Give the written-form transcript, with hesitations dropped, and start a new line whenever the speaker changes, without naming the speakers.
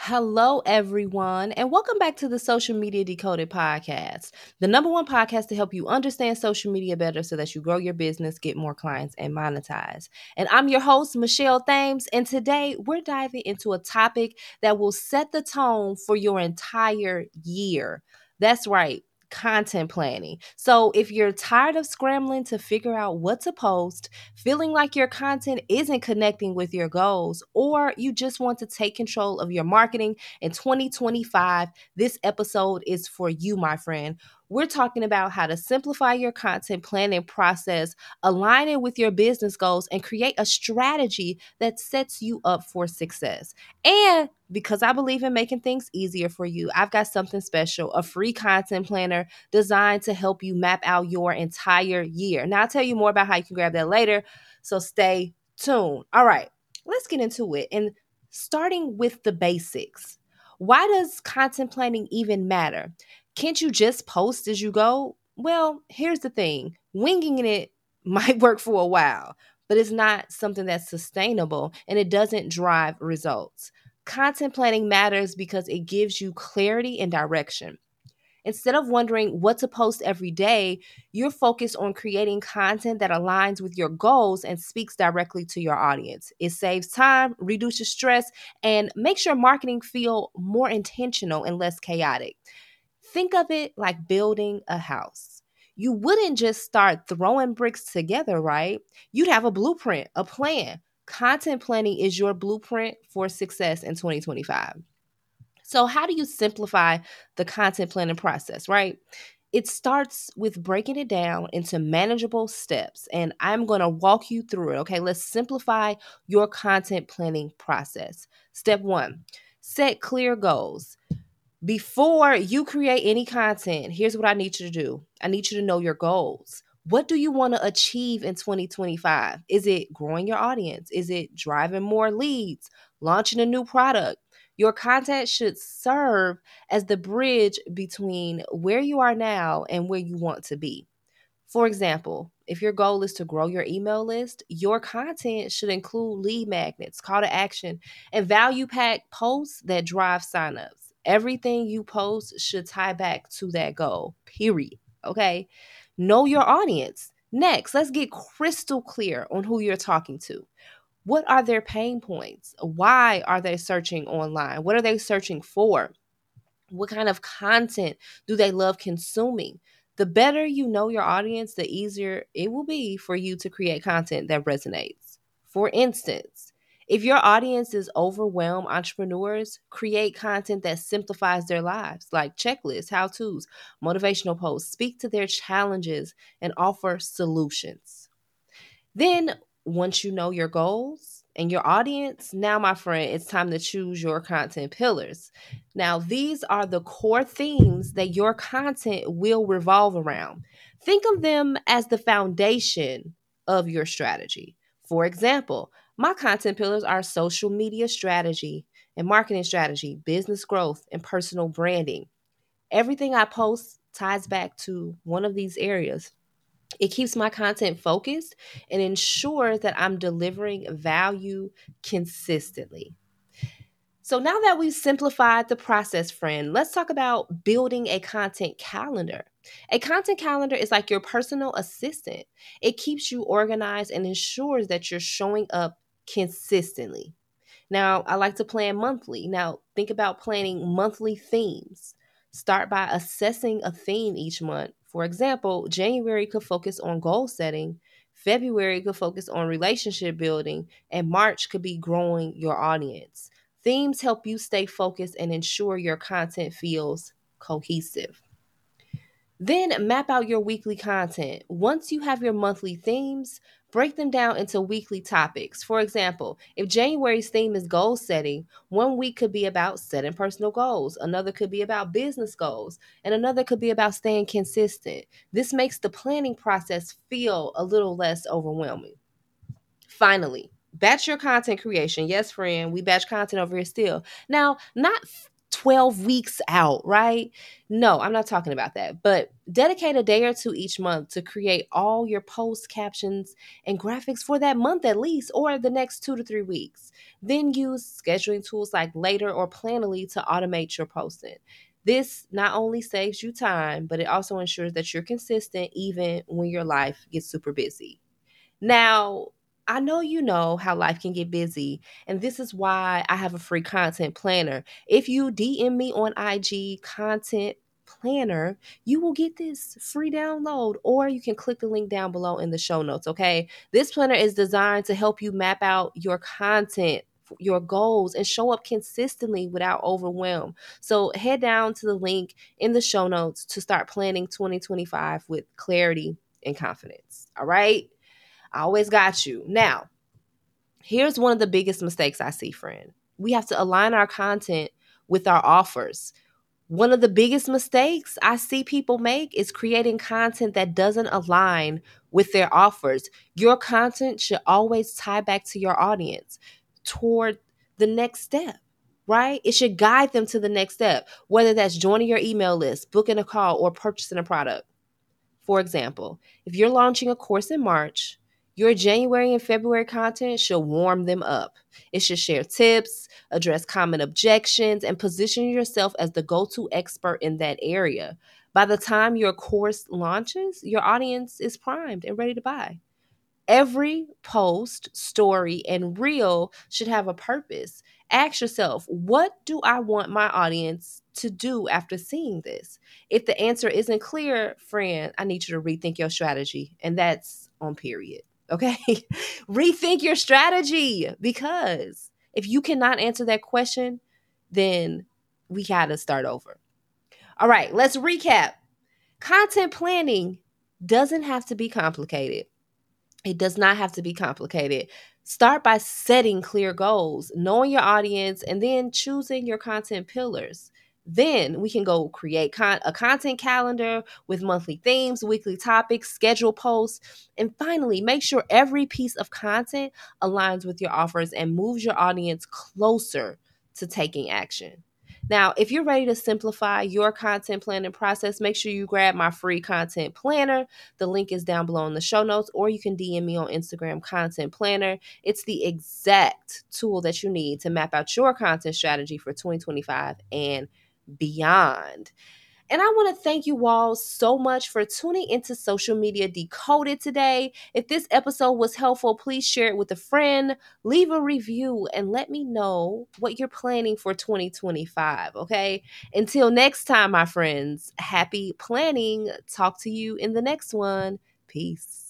Hello, everyone, and welcome back to the Social Media Decoded podcast, the number one podcast to help you understand social media better so that you grow your business, get more clients, and monetize. And I'm your host, Michelle Thames, and today we're diving into a topic that will set the tone for your entire year. That's right. Content planning. So, if you're tired of scrambling to figure out what to post, feeling like your content isn't connecting with your goals, or you just want to take control of your marketing in 2025, this episode is for you, my friend. We're talking about how to simplify your content planning process, align it with your business goals, and create a strategy that sets you up for success. And because I believe in making things easier for you, I've got something special, a free content planner designed to help you map out your entire year. Now, I'll tell you more about how you can grab that later, so stay tuned. All right, let's get into it. And starting with the basics. Why does content planning even matter? Can't you just post as you go? Well, here's the thing, winging it might work for a while, but it's not something that's sustainable and it doesn't drive results. Content planning matters because it gives you clarity and direction. Instead of wondering what to post every day, you're focused on creating content that aligns with your goals and speaks directly to your audience. It saves time, reduces stress, and makes your marketing feel more intentional and less chaotic. Think of it like building a house. You wouldn't just start throwing bricks together, right? You'd have a blueprint, a plan. Content planning is your blueprint for success in 2025. So, how do you simplify the content planning process, right? It starts with breaking it down into manageable steps, and I'm going to walk you through it. Okay, let's simplify your content planning process. Step one, set clear goals. Before you create any content, here's what I need you to do. I need you to know your goals. What do you want to achieve in 2025? Is it growing your audience? Is it driving more leads? Launching a new product? Your content should serve as the bridge between where you are now and where you want to be. For example, if your goal is to grow your email list, your content should include lead magnets, call to action, and value pack posts that drive signups. Everything you post should tie back to that goal, period. Okay? Know your audience. Next, let's get crystal clear on who you're talking to. What are their pain points? Why are they searching online? What are they searching for? What kind of content do they love consuming? The better you know your audience, the easier it will be for you to create content that resonates. For instance, if your audience is overwhelmed entrepreneurs, create content that simplifies their lives, like checklists, how to's, motivational posts, speak to their challenges, and offer solutions. Then, once you know your goals and your audience, now, my friend, it's time to choose your content pillars. Now, these are the core themes that your content will revolve around. Think of them as the foundation of your strategy. For example, my content pillars are social media strategy and marketing strategy, business growth, and personal branding. Everything I post ties back to one of these areas. It keeps my content focused and ensures that I'm delivering value consistently. So now that we've simplified the process, friend, let's talk about building a content calendar. A content calendar is like your personal assistant. It keeps you organized and ensures that you're showing up consistently. Now, I like to plan monthly. Now, think about planning monthly themes. Start by assessing a theme each month. For example, January could focus on goal setting, February could focus on relationship building, and March could be growing your audience. Themes help you stay focused and ensure your content feels cohesive. Then map out your weekly content. Once you have your monthly themes, break them down into weekly topics. For example, if January's theme is goal setting, one week could be about setting personal goals, another could be about business goals, and another could be about staying consistent. This makes the planning process feel a little less overwhelming. Finally, batch your content creation. Yes, friend, we batch content over here still. Now, not 12 weeks out, right? No, I'm not talking about that. But dedicate a day or two each month to create all your post captions and graphics for that month at least, or the next 2 to 3 weeks. Then use scheduling tools like Later or Planoly to automate your posting. This not only saves you time, but it also ensures that you're consistent even when your life gets super busy. Now, I know you know how life can get busy, and this is why I have a free content planner. If you DM me on IG content planner, you will get this free download, or you can click the link down below in the show notes, okay? This planner is designed to help you map out your content, your goals, and show up consistently without overwhelm. So head down to the link in the show notes to start planning 2025 with clarity and confidence. All right? I always got you. Now, here's one of the biggest mistakes I see, friend. We have to align our content with our offers. One of the biggest mistakes I see people make is creating content that doesn't align with their offers. Your content should always tie back to your audience toward the next step, right? It should guide them to the next step, whether that's joining your email list, booking a call, or purchasing a product. For example, if you're launching a course in March, your January and February content should warm them up. It should share tips, address common objections, and position yourself as the go to expert in that area. By the time your course launches, your audience is primed and ready to buy. Every post, story, and reel should have a purpose. Ask yourself, what do I want my audience to do after seeing this? If the answer isn't clear, friend, I need you to rethink your strategy. And that's on period. Okay? Rethink your strategy, because if you cannot answer that question, then we got to start over. All right, let's recap. Content planning doesn't have to be complicated. It does not have to be complicated. Start by setting clear goals, knowing your audience, and then choosing your content pillars. Then we can go create a content calendar with monthly themes, weekly topics, schedule posts, and finally make sure every piece of content aligns with your offers and moves your audience closer to taking action. Now, if you're ready to simplify your content planning process, make sure you grab my free content planner. The link is down below in the show notes, or you can DM me on Instagram, Content Planner. It's the exact tool that you need to map out your content strategy for 2025 and beyond. And I want to thank you all so much for tuning into Social Media Decoded today. If this episode was helpful, please share it with a friend, leave a review, and let me know what you're planning for 2025, okay? Until next time, my friends, happy planning. Talk to you in the next one. Peace.